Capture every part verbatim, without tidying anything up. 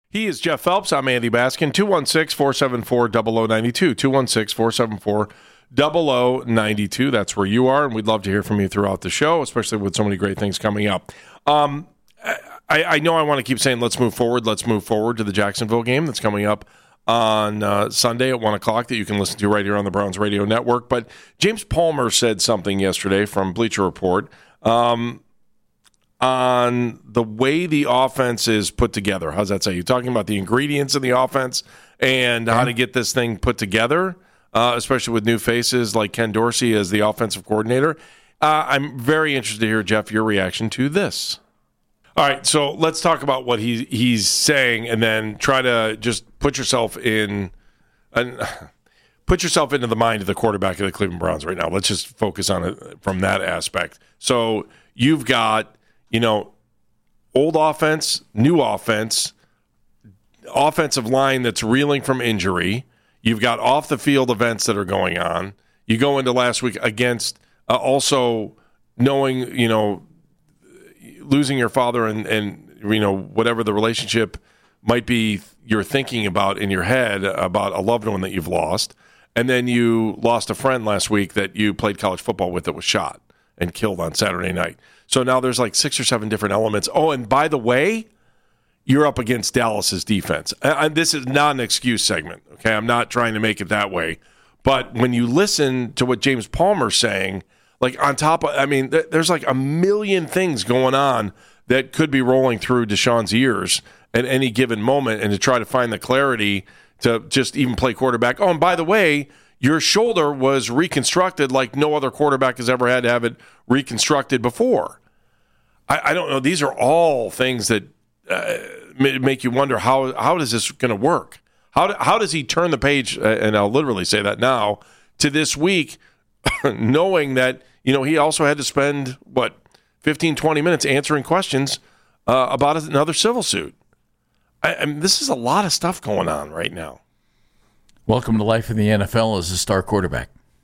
He is Jeff Phelps. I'm Andy Baskin. two one six, four seven four, zero zero nine two. two one six, four seven four, zero zero nine two. That's where you are, and we'd love to hear from you throughout the show, especially with so many great things coming up. Um, I, I know I want to keep saying let's move forward, let's move forward to the Jacksonville game that's coming up on uh, Sunday at one o'clock that you can listen to right here on the Browns Radio Network. But James Palmer said something yesterday from Bleacher Report um, on the way the offense is put together. How's that say? You're talking about the ingredients in the offense and how to get this thing put together, uh, especially with new faces like Ken Dorsey as the offensive coordinator. Uh, I'm very interested to hear, Jeff, your reaction to this. All right, so let's talk about what he he's saying, and then try to just put yourself in, uh, put yourself into the mind of the quarterback of the Cleveland Browns right now. Let's just focus on it from that aspect. So you've got, you know, old offense, new offense, offensive line that's reeling from injury. You've got off the field events that are going on. You go into last week against uh, also knowing, you know, losing your father and, and, you know, whatever the relationship might be you're thinking about in your head about a loved one that you've lost. And then you lost a friend last week that you played college football with that was shot and killed on Saturday night. So now there's like six or seven different elements. Oh, and by the way, you're up against Dallas's defense. And this is not an excuse segment, okay? I'm not trying to make it that way. But when you listen to what James Palmer's saying, like on top of, I mean, th- there's like a million things going on that could be rolling through Deshaun's ears at any given moment, and to try to find the clarity to just even play quarterback. Oh, and by the way, your shoulder was reconstructed like no other quarterback has ever had to have it reconstructed before. I, I don't know. These are all things that uh, make you wonder how how is this going to work? How do, how does he turn the page? Uh, and I'll literally say that now to this week, knowing that, you know, he also had to spend what fifteen, twenty minutes answering questions uh, about another civil suit. I, I mean, this is a lot of stuff going on right now. Welcome to life in the N F L as a star quarterback.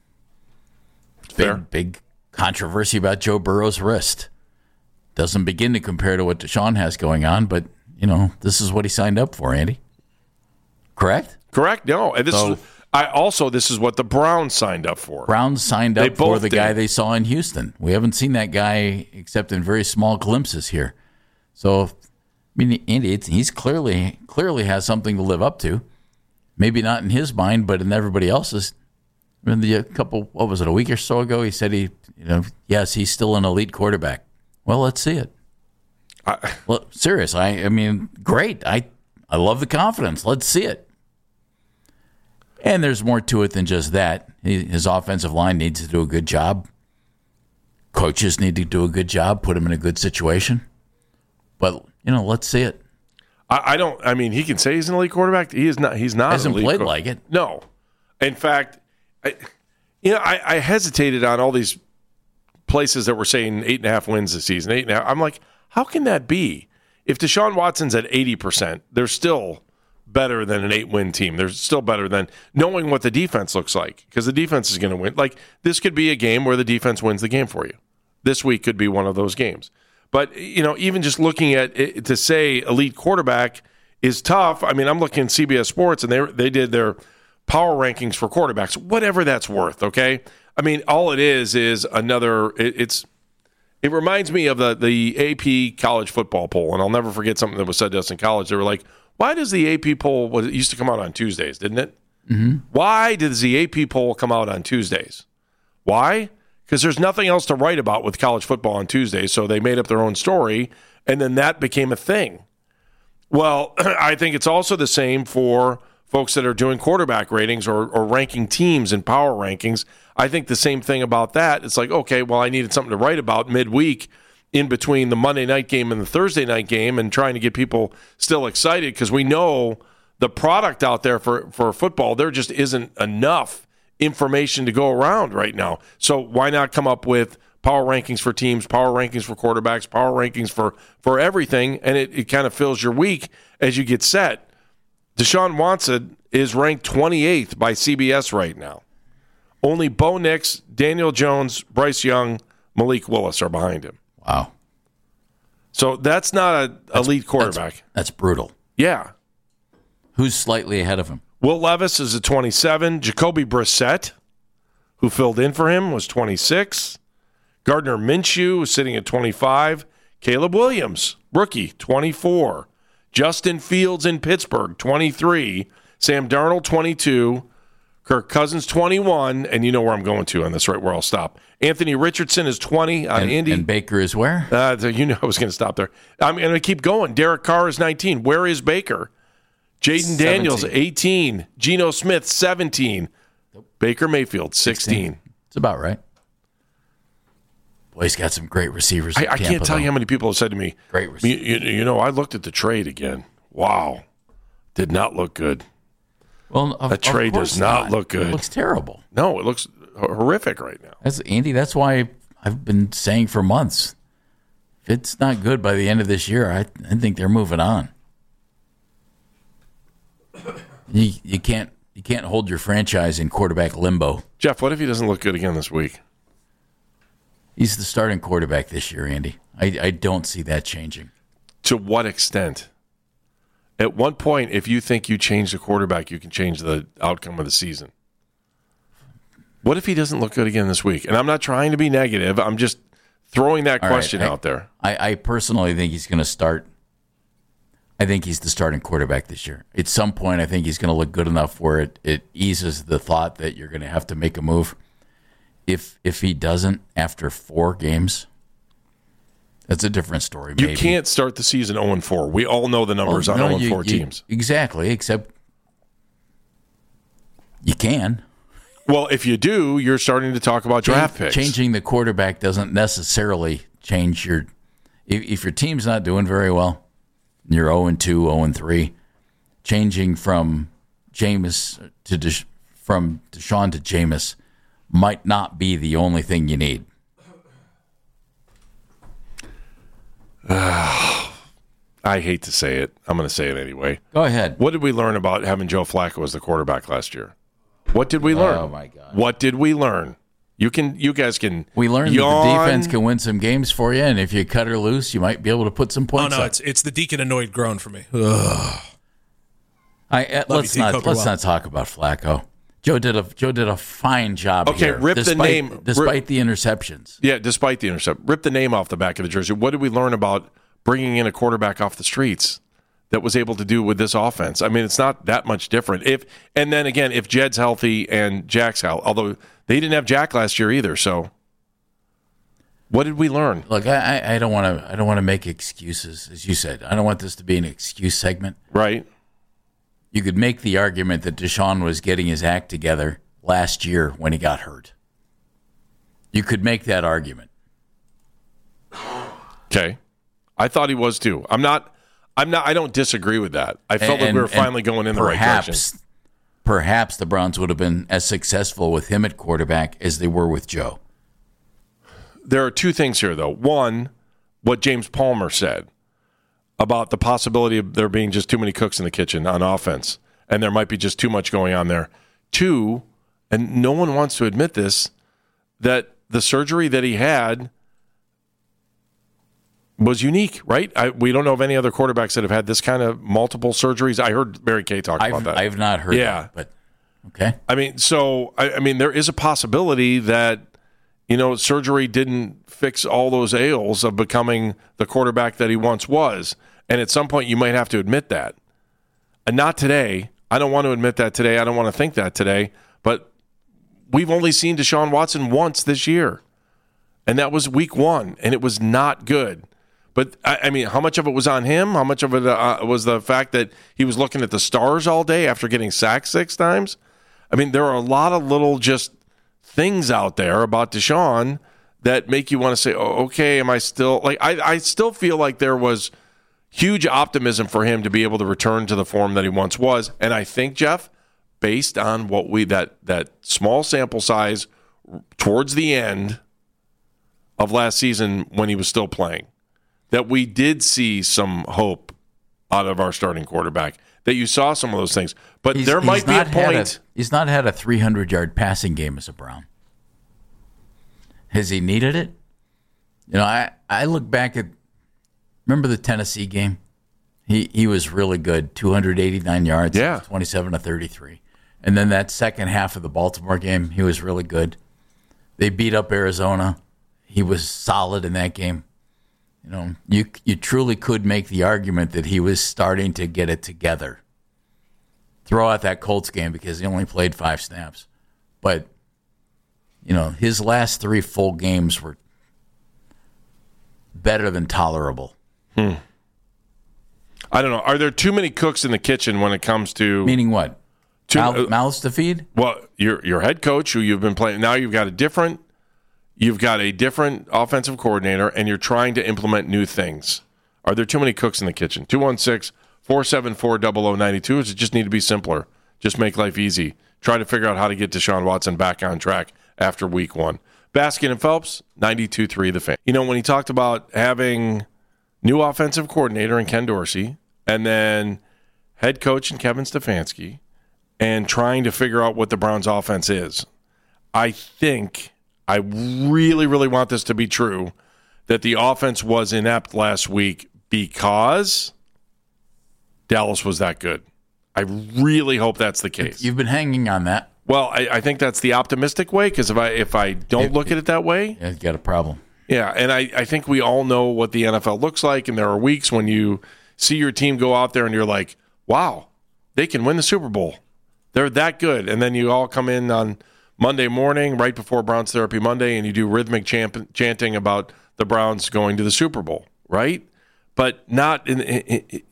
Fair. Big, big controversy about Joe Burrow's wrist. Doesn't begin to compare to what Deshaun has going on, but, you know, this is what he signed up for, Andy. Correct? Correct. No, and this so, is I also this is what the Browns signed up for. Browns signed They up for the both guy did. they saw in Houston. We haven't seen that guy except in very small glimpses here. So, I mean, Andy, it's, he's clearly clearly has something to live up to. Maybe not in his mind, but in everybody else's. I mean, the a couple, what was it, a week or so ago, he said he, you know, yes, he's still an elite quarterback. Well, let's see it. I, Well, serious. I, I mean, great. I, I love the confidence. Let's see it. And there's more to it than just that. He, his offensive line needs to do a good job. Coaches need to do a good job, put him in a good situation. But, you know, let's see it. I, I don't. I mean, he can say he's an elite quarterback. He is not. He's not. Hasn't an elite played qu- like it. No. In fact, I, you know, I, I hesitated on all these places that were saying eight and a half wins this season. Eight and a half. I'm like, how can that be? If Deshaun Watson's at eighty percent, they're still better than an eight-win team. They're still better than knowing what the defense looks like, because the defense is going to win. Like, this could be a game where the defense wins the game for you. This week could be one of those games. But, you know, even just looking at it, to say elite quarterback is tough. I mean, I'm looking at C B S Sports, and they they did their power rankings for quarterbacks, whatever that's worth, okay? I mean, all it is is another it, – it's it reminds me of the, the A P college football poll, and I'll never forget something that was said to us in college. They were like, why does the A P poll – well, it used to come out on Tuesdays, didn't it? Mm-hmm. Why does the A P poll come out on Tuesdays? Why? Because there's nothing else to write about with college football on Tuesdays, so they made up their own story, and then that became a thing. Well, I think it's also the same for folks that are doing quarterback ratings or, or ranking teams in power rankings. I think the same thing about that. It's like, okay, well, I needed something to write about midweek in between the Monday night game and the Thursday night game, and trying to get people still excited, because we know the product out there for, for football, there just isn't enough information to go around right now. So why not come up with power rankings for teams, power rankings for quarterbacks, power rankings for, for everything, and it, it kind of fills your week as you get set. Deshaun Watson is ranked twenty-eighth by C B S right now. Only Bo Nix, Daniel Jones, Bryce Young, Malik Willis are behind him. Wow. So that's not an elite quarterback. That's, that's brutal. Yeah. Who's slightly ahead of him? Will Levis is at twenty-seven. Jacoby Brissett, who filled in for him, was twenty-six. Gardner Minshew is sitting at twenty-five. Caleb Williams, rookie, twenty-four. Justin Fields in Pittsburgh, twenty-three. Sam Darnold, twenty-two. Kirk Cousins, twenty-one. And you know where I'm going to on this, right where I'll stop. Anthony Richardson is twenty on and, Indy. And Baker is where? Uh, you know I was going to stop there. I'm going to keep going. Derek Carr is nineteen. Where is Baker? Jaden Daniels, eighteen. Geno Smith, seventeen. Baker Mayfield, sixteen. sixteen. It's about right. Boy, he's got some great receivers. I, I Tampa, can't tell though. you how many people have said to me, great receivers. You, you, you know, I looked at the trade again. Wow. Did not look good. Well, of, that trade does not, not look good. It looks terrible. No, it looks horrific right now. That's Andy. That's why I've been saying for months, if it's not good by the end of this year, I, I think they're moving on. You you can't you can't hold your franchise in quarterback limbo. Jeff, what if he doesn't look good again this week? He's the starting quarterback this year, Andy. I, I don't see that changing. To what extent? At one point, if you think you change the quarterback, you can change the outcome of the season. What if he doesn't look good again this week? And I'm not trying to be negative. I'm just throwing that All question right, I, out there. I, I personally think he's going to start. I think he's the starting quarterback this year. At some point, I think he's going to look good enough where it, it eases the thought that you're going to have to make a move. If if he doesn't after four games, that's a different story. Maybe. You can't start the season oh and four. We all know the numbers well, on no, oh and four you, you, teams. Exactly, except you can. Well, if you do, you're starting to talk about draft Change, picks. Changing the quarterback doesn't necessarily change your. If, if your team's not doing very well, you're oh and two, oh and three. Changing from Jameis to De, from Deshaun to Jameis might not be the only thing you need. Uh, I hate to say it. I'm going to say it anyway. Go ahead. What did we learn about having Joe Flacco as the quarterback last year? What did we learn? Oh my God! What did we learn? You can, you guys can. We learned yawn. that the defense can win some games for you, and if you cut her loose, you might be able to put some points. Oh no, up. it's it's the Deacon annoyed groan for me. Ugh. I uh, let's you, not Coker let's well. not talk about Flacco. Joe did a Joe did a fine job. Okay, here, rip the despite, name- despite rip- the interceptions. Yeah, despite the intercept, rip the name off the back of the jersey. What did we learn about bringing in a quarterback off the streets that was able to do with this offense? I mean, it's not that much different. If and then again, if Jed's healthy and Jack's healthy, although they didn't have Jack last year either. So, what did we learn? Look, I, I don't want to I don't want to make excuses, as you said. I don't want this to be an excuse segment. Right. You could make the argument that Deshaun was getting his act together last year when he got hurt. You could make that argument. Okay. I thought he was too. I'm not. I'm not. I don't disagree with that. I felt And- like we were and finally going in the right perhaps, direction. Perhaps the Browns would have been as successful with him at quarterback as they were with Joe. There are two things here, though. One, what James Palmer said about the possibility of there being just too many cooks in the kitchen on offense, and there might be just too much going on there. Two, and no one wants to admit this, that the surgery that he had was unique, right? I, we don't know of any other quarterbacks that have had this kind of multiple surgeries. I heard Mary Kay talk I've, about that. I've not heard Yeah. that, but okay. I mean, so, I, I mean, there is a possibility that, you know, surgery didn't fix all those ails of becoming the quarterback that he once was. And at some point, you might have to admit that. And not today. I don't want to admit that today. I don't want to think that today. But we've only seen Deshaun Watson once this year. And that was week one. And it was not good. But, I, I mean, how much of it was on him? How much of it uh, was the fact that he was looking at the stars all day after getting sacked six times? I mean, there are a lot of little just things out there about Deshaun that make you want to say, oh, okay, am I still – like, I, I still feel like there was huge optimism for him to be able to return to the form that he once was. And I think, Jeff, based on what we – that that small sample size towards the end of last season when he was still playing, that we did see some hope out of our starting quarterback, that you saw some of those things. But He's- there he's might be a not had point. He's not had a three hundred yard passing game as a Brown. Has he needed it? You know, I, I look back at, remember the Tennessee game? He he was really good. two hundred eighty-nine yards. Yeah. twenty-seven to thirty-three. And then that second half of the Baltimore game, he was really good. They beat up Arizona. He was solid in that game. You know, you you truly could make the argument that he was starting to get it together. Throw out that Colts game because he only played five snaps. But, you know, his last three full games were better than tolerable. Hmm. I don't know. Are there too many cooks in the kitchen when it comes to... Meaning what? Too, Mouth, uh, mouths to feed? Well, your your head coach, who you've been playing... Now you've got a different... You've got a different offensive coordinator, and you're trying to implement new things. Are there too many cooks in the kitchen? two one six, four seven four, zero zero nine two. Does it just need to be simpler? Just make life easy. Try to figure out how to get Deshaun Watson back on track after week one. Baskin and Phelps, ninety-two point three The Fan. You know, when he talked about having new offensive coordinator in Ken Dorsey, and then head coach in Kevin Stefanski, and trying to figure out what the Browns' offense is, I think... I really, really want this to be true, that the offense was inept last week because Dallas was that good. I really hope that's the case. You've been hanging on that. Well, I, I think that's the optimistic way, because if I if I don't It- look at it that way, Yeah, you got a problem. yeah, and I, I think we all know what the N F L looks like, and there are weeks when you see your team go out there and you're like, wow, they can win the Super Bowl. They're that good. And then you all come in on Monday morning, right before Browns Therapy Monday, and you do rhythmic champ- chanting about the Browns going to the Super Bowl, right? But not in. It, it,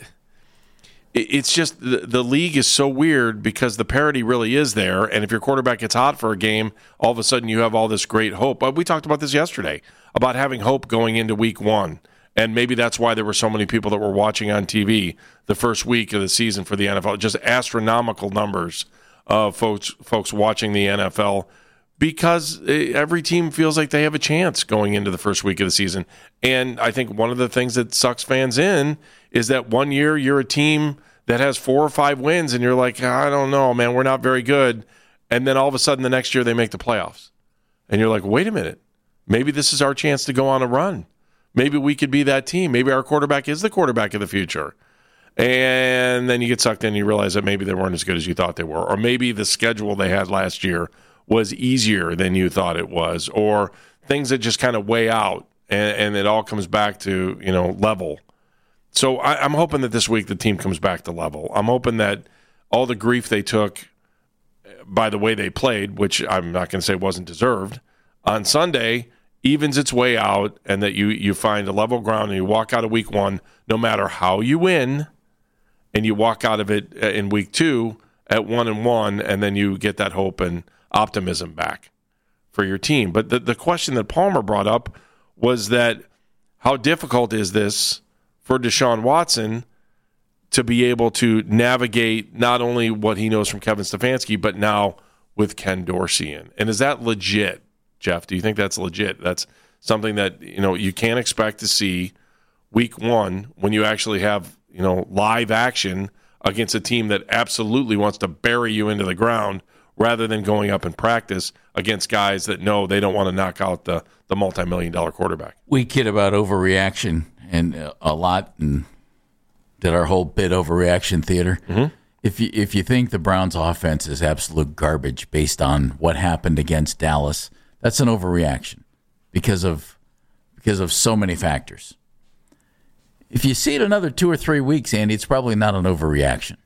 it's just the, the league is so weird because the parity really is there, and if your quarterback gets hot for a game, all of a sudden you have all this great hope. But we talked about this yesterday about having hope going into week one, and maybe that's why there were so many people that were watching on T V the first week of the season for the N F L. Just astronomical numbers of folks folks watching the N F L, because every team feels like they have a chance going into the first week of the season. And I think one of the things that sucks fans in is that one year you're a team that has four or five wins and you're like, I don't know, man, we're not very good. And then all of a sudden the next year they make the playoffs. And you're like, wait a minute, maybe this is our chance to go on a run. Maybe we could be that team. Maybe our quarterback is the quarterback of the future. And then you get sucked in and you realize that maybe they weren't as good as you thought they were. Or maybe the schedule they had last year was easier than you thought it was. Or things that just kind of weigh out and, and it all comes back to, you know, level. So I, I'm hoping that this week the team comes back to level. I'm hoping that all the grief they took by the way they played, which I'm not going to say wasn't deserved, on Sunday evens its way out, and that you, you find a level ground and you walk out of week one, no matter how you win, and you walk out of it in week two at one and one, and then you get that hope and optimism back for your team. But the, the question that Palmer brought up was that how difficult is this for Deshaun Watson to be able to navigate not only what he knows from Kevin Stefanski, but now with Ken Dorsey in? And is that legit, Jeff? Do you think that's legit? That's something that, you know, you can't expect to see week one when you actually have, you know, live action against a team that absolutely wants to bury you into the ground, rather than going up in practice against guys that know they don't want to knock out the, the multi-million dollar quarterback. We kid about overreaction and a lot, and did our whole bit overreaction theater. Mm-hmm. If you if you think the Browns' offense is absolute garbage based on what happened against Dallas, that's an overreaction because of because of so many factors. If you see it another two or three weeks, Andy, it's probably not an overreaction.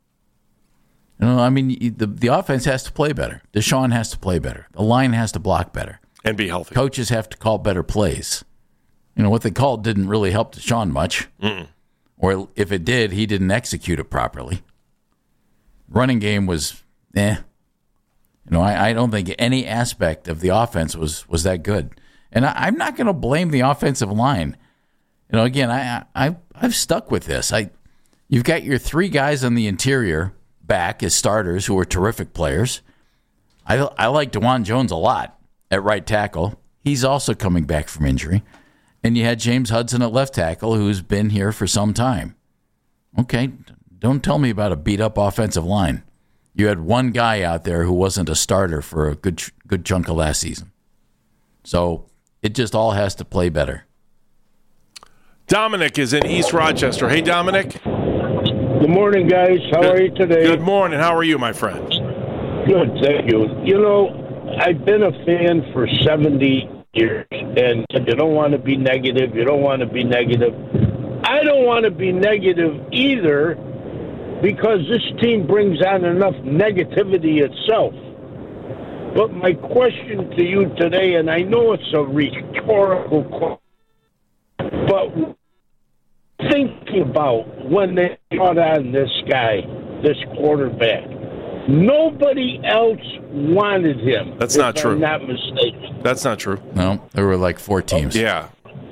You know, I mean, the the offense has to play better. Deshaun has to play better. The line has to block better. And be healthy. Coaches have to call better plays. You know, what they called didn't really help Deshaun much. Mm-mm. Or if it did, he didn't execute it properly. Running game was, eh. You know, I, I don't think any aspect of the offense was, was that good. And I, I'm not going to blame the offensive line. You know, again, I, I, I've stuck with this. I, you've got your three guys on the interior back as starters who are terrific players. I, I like DeJuan Jones a lot at right tackle. He's also coming back from injury. And you had James Hudson at left tackle, who's been here for some time. Okay, don't tell me about a beat-up offensive line. You had one guy out there who wasn't a starter for a good good chunk of last season. So it just all has to play better. Dominic is in East Rochester. Hey, Dominic. Good morning, guys. How Good, are you today? Good morning. How are you, my friend? Good, thank you. You know, I've been a fan for seventy years, and you don't want to be negative. You don't want to be negative. I don't want to be negative either, because this team brings on enough negativity itself. But my question to you today, and I know it's a rhetorical question, but thinking about when they brought on this guy, this quarterback, nobody else wanted him. That's not true. I'm not mistaken. That's not true. No, there were like four teams. Yeah.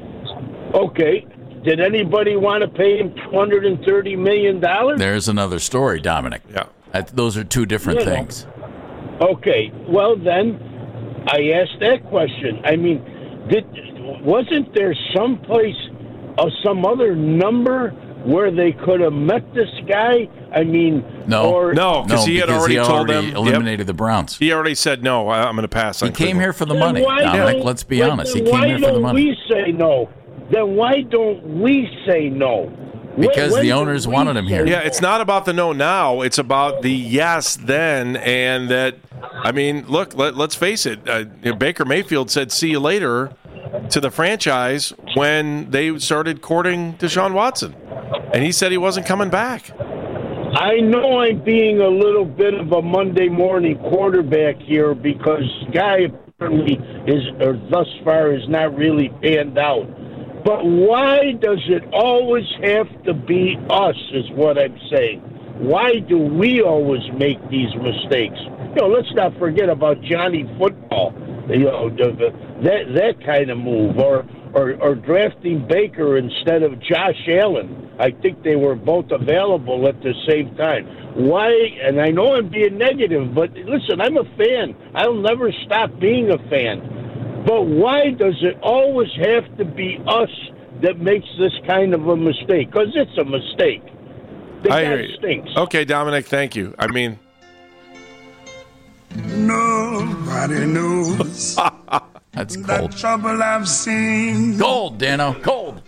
Okay. Did anybody want to pay him two hundred thirty million dollars? There's another story, Dominic. Yeah. That, those are two different You know. things. Okay. Well, then I asked that question. I mean, did wasn't there someplace or some other number where they could have met this guy? I mean, No. or No, because No, he had because already he told already them. eliminated Yep. the Browns. He already said, no, I, I'm going to pass. He on came Cleveland. here for the Then money, why Dominic. don't- Let's be then honest. He why came here for the don't money. we say no? Then why don't we say no? Because When the do owners we wanted him say here. Yeah, it's not about the no now. It's about the yes then, and that. I mean, look. Let, let's face it. Uh, you know, Baker Mayfield said "see you later" to the franchise when they started courting Deshaun Watson, and he said he wasn't coming back. I know I'm being a little bit of a Monday morning quarterback here because Guy apparently is, or thus far, is not really panned out. But why does it always have to be us, is what I'm saying. Why do we always make these mistakes? You know, let's not forget about Johnny Football, you know, the, the, that that kind of move, or, or or drafting Baker instead of Josh Allen. I think they were both available at the same time. Why? And I know I'm being negative, but listen, I'm a fan. I'll never stop being a fan. But why does it always have to be us that makes this kind of a mistake? Because it's a mistake. The I guy hear you. stinks. Okay, Dominic, thank you. I mean, Nobody knows That's the cold. trouble I've seen. Cold, Dano. Cold.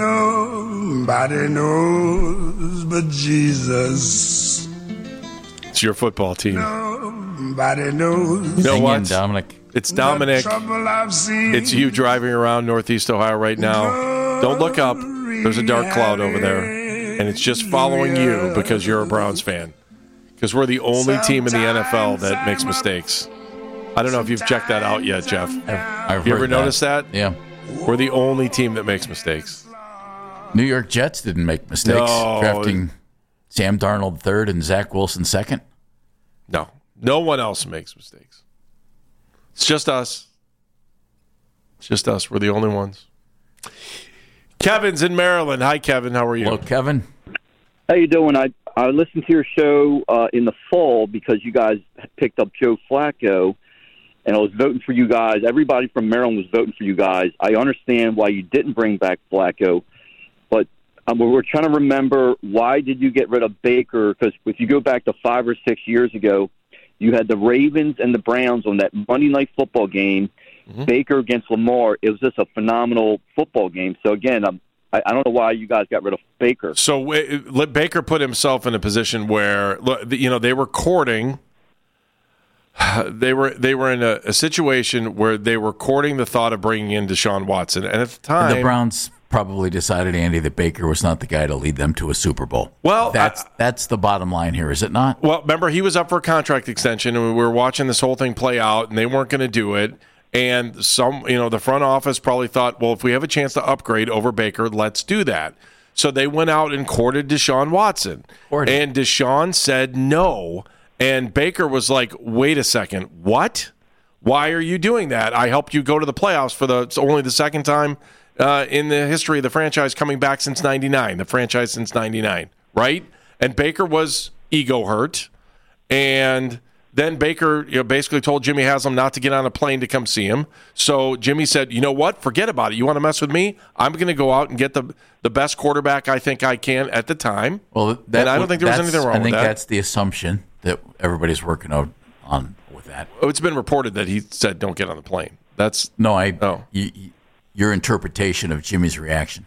Nobody knows but Jesus. it's your football team. Nobody knows You know Sing in, what? Dominic. It's Dominic. the trouble I've seen. It's you driving around Northeast Ohio right now. Don't look up. There's a dark cloud over there. And it's just following you because you're a Browns fan. Because we're the only team in the N F L that makes mistakes. I don't know if you've checked that out yet, Jeff. I've, I've You heard ever noticed that? Yeah. We're the only team that makes mistakes. New York Jets didn't make mistakes No. drafting Sam Darnold third and Zach Wilson second. No. No one else makes mistakes. It's just us. It's just us. We're the only ones. Kevin's in Maryland. Hi, Kevin. How are you? Hello, Kevin. How you doing? I I listened to your show uh, in the fall because you guys picked up Joe Flacco, and I was voting for you guys. Everybody from Maryland was voting for you guys. I understand why you didn't bring back Flacco, but um, we're trying to remember, why did you get rid of Baker? Because if you go back to five or six years ago, you had the Ravens and the Browns on that Monday Night Football game. Mm-hmm. Baker against Lamar. It was just a phenomenal football game. So, again, I'm, I, I don't know why you guys got rid of Baker. So uh, Baker put himself in a position where, you know, they were courting. They were they were in a, a situation where they were courting the thought of bringing in Deshaun Watson. And at the time, The Browns probably decided, Andy, that Baker was not the guy to lead them to a Super Bowl. Well, that's I- that's the bottom line here, is it not? Well, remember, he was up for a contract extension, and we were watching this whole thing play out, and they weren't going to do it. And some, you know, the front office probably thought, well, if we have a chance to upgrade over Baker, let's do that. So they went out and courted Deshaun Watson. Courted. And Deshaun said no. And Baker was like, wait a second, what? Why are you doing that? I helped you go to the playoffs for the it's only the second time uh, in the history of the franchise coming back since ninety-nine, the franchise since ninety-nine, right? And Baker was ego hurt. And then Baker, you know, basically told Jimmy Haslam not to get on a plane to come see him. So Jimmy said, you know what? Forget about it. You want to mess with me? I'm going to go out and get the the best quarterback I think I can at the time. Well, that, and I don't think there was that's- anything wrong I think with that. that's the assumption that everybody's working on, on with that. It's been reported that he said, don't get on the plane. That's No, I. Oh. You, you- your interpretation of Jimmy's reaction.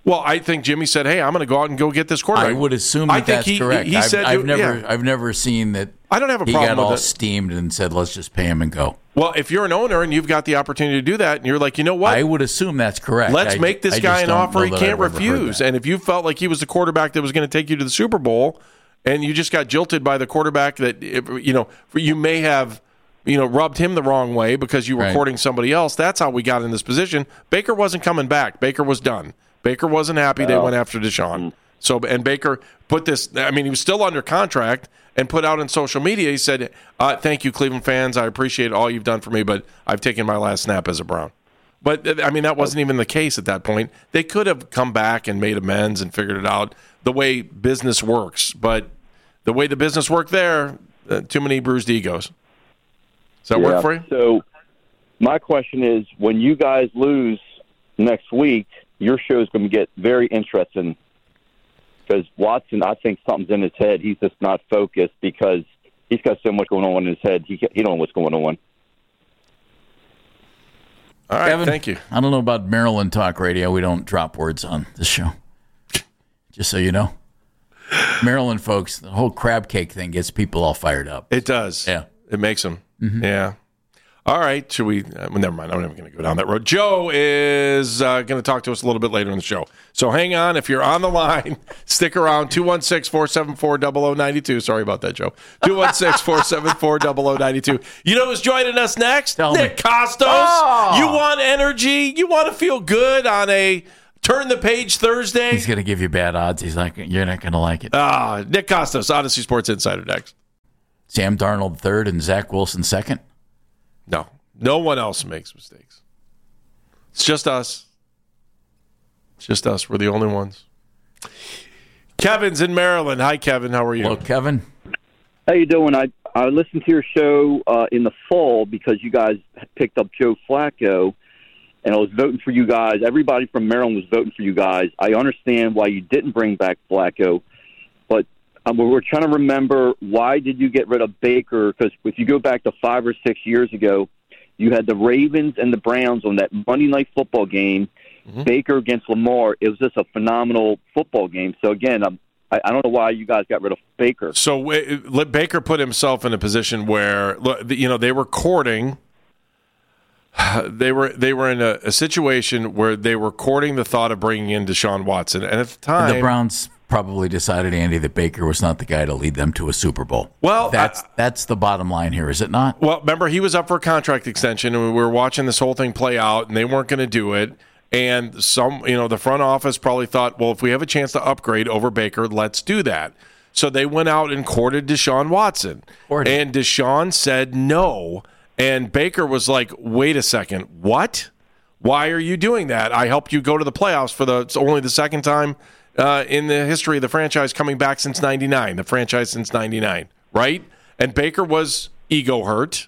Well, I think Jimmy said, "Hey, I'm going to go out and go get this quarterback." I would assume that I think that's he, correct. He I've, said, I've never, yeah. I've never seen that. I don't have a he problem got all with it. steamed and said, "Let's just pay him and go." Well, if you're an owner and you've got the opportunity to do that, and you're like, you know what? I would assume that's correct. Let's I, make this I guy just an don't offer know he that can't I've ever heard refuse. that. And if you felt like he was the quarterback that was going to take you to the Super Bowl, and you just got jilted by the quarterback that you know you may have you know rubbed him the wrong way because you were Right. courting somebody else. That's how we got in this position. Baker wasn't coming back. Baker was done. Baker wasn't happy. They went after Deshaun. So and Baker put this. I mean, he was still under contract and put out on social media. He said, uh, "Thank you, Cleveland fans. I appreciate all you've done for me, but I've taken my last snap as a Brown." But I mean, that wasn't even the case at that point. They could have come back and made amends and figured it out the way business works. But the way the business worked there, uh, too many bruised egos. Does that Yeah. work for you? So my question is, when you guys lose next week, your show is going to get very interesting because Watson, I think something's in his head. He's just not focused because he's got so much going on in his head. He he don't know what's going on. All right, Kevin, thank you. I don't know about Maryland Talk Radio. We don't drop words on this show. Just so you know. Maryland folks, the whole crab cake thing gets people all fired up. It does. Yeah. It makes them. Yeah. All right. Should we? Uh, well, never mind. I'm never going to go down that road. Joe is uh, going to talk to us a little bit later in the show. So hang on. If you're on the line, stick around. two one six, four seven four, zero zero nine two. Sorry about that, Joe. two one six, four seven four, zero zero nine two. You know who's joining us next? Tell Nick me. Costos. Oh! You want energy? You want to feel good on a Turn the Page Thursday? He's going to give you bad odds. He's like, you're not going to like it. Ah, Nick Costos, Odyssey Sports Insider next. Sam Darnold third and Zach Wilson second. No. No one else makes mistakes. It's just us. It's just us. We're the only ones. Kevin's in Maryland. Hi, Kevin. How are you? Hello, Kevin. How you doing? I I listened to your show uh, in the fall because you guys picked up Joe Flacco, and I was voting for you guys. Everybody from Maryland was voting for you guys. I understand why you didn't bring back Flacco, but um, we're trying to remember, why did you get rid of Baker? Because if you go back to five or six years ago, you had the Ravens and the Browns on that Monday Night Football game, mm-hmm. Baker against Lamar. It was just a phenomenal football game. So, again, I'm, I, I don't know why you guys got rid of Baker. So uh, Baker put himself in a position where, you know, they were courting. They were they were in a, a situation where they were courting the thought of bringing in Deshaun Watson. And at the time, The Browns probably decided, Andy, that Baker was not the guy to lead them to a Super Bowl. Well, that's I, that's the bottom line here, is it not? Well, remember, he was up for a contract extension, and we were watching this whole thing play out, and they weren't going to do it. And some, you know, the front office probably thought, well, if we have a chance to upgrade over Baker, let's do that. So they went out and courted Deshaun Watson, Courted. and Deshaun said no. And Baker was like, wait a second, what? Why are you doing that? I helped you go to the playoffs for the it's only the second time uh, in the history of the franchise coming back since ninety-nine, the franchise since ninety-nine, right? And Baker was ego hurt.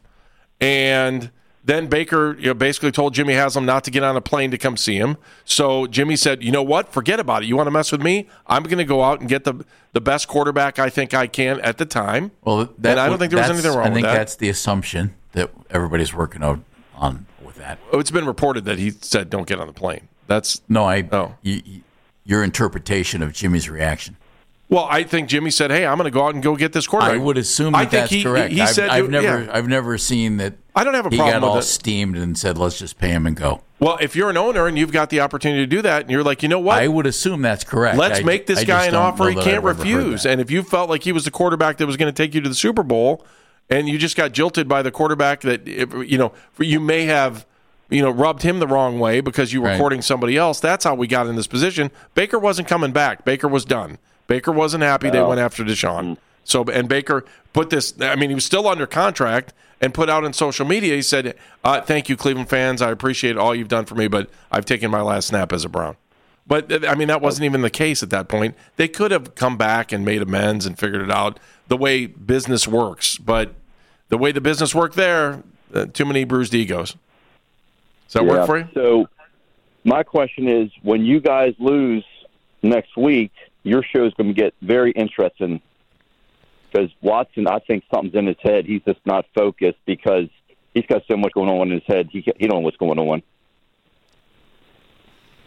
And then Baker you know, basically told Jimmy Haslam not to get on a plane to come see him. So Jimmy said, you know what? Forget about it. You want to mess with me? I'm going to go out and get the the best quarterback I think I can at the time. Well, that, and I don't think there was that's- anything wrong I think with that. that's the assumption that everybody's working on, on with that. Oh, it's been reported that he said, don't get on the plane. That's No, I. Oh. You, you, your interpretation of Jimmy's reaction. Well, I think Jimmy said, hey, I'm going to go out and go get this quarterback. I would assume that I think that's he, correct. He I've, said, I've never, yeah. I've never seen that. I don't have a he problem got all with it. steamed and said, "Let's just pay him and go." Well, if you're an owner and you've got the opportunity to do that, and you're like, you know what? I would assume that's correct. Let's I, make this I guy just an don't offer know he that can't I've ever heard refuse. that. And if you felt like he was the quarterback that was going to take you to the Super Bowl, and you just got jilted by the quarterback that you know you may have you know rubbed him the wrong way because you were Right. courting somebody else. That's how we got in this position. Baker wasn't coming back. Baker was done. Baker wasn't happy. They went after Deshaun. So and Baker put this. I mean, he was still under contract and put out on social media. He said, uh, "Thank you, Cleveland fans. I appreciate all you've done for me, but I've taken my last snap as a Brown." But I mean, that wasn't even the case at that point. They could have come back and made amends and figured it out the way business works. But the way the business worked there, uh, too many bruised egos. Does that Yeah. work for you? So my question is, when you guys lose next week, your show is going to get very interesting because Watson, I think something's in his head. He's just not focused because he's got so much going on in his head. He he don't know what's going on.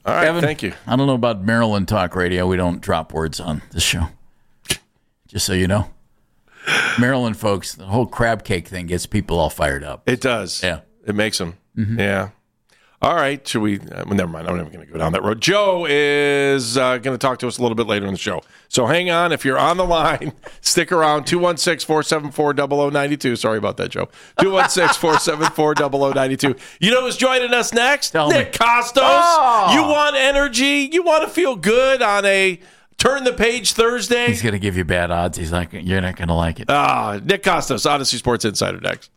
All right, Kevin, thank you. I don't know about Maryland Talk Radio. We don't drop words on this show. Just so you know. Maryland folks, the whole crab cake thing gets people all fired up. It does. Yeah. It makes them. Mm-hmm. Yeah. All right. Should we? Uh, well, never mind. I'm never going to go down that road. Joe is uh, going to talk to us a little bit later in the show. So hang on. If you're on the line, stick around. two one six, four seven four, zero zero nine two. Sorry about that, Joe. two one six, four seven four, zero zero nine two. You know who's joining us next? Tell Nick me. Costos. Oh! You want energy? You want to feel good on a Turn the Page Thursday? He's going to give you bad odds. He's like, you're not going to like it. Ah, Nick Costos, Odyssey Sports Insider next.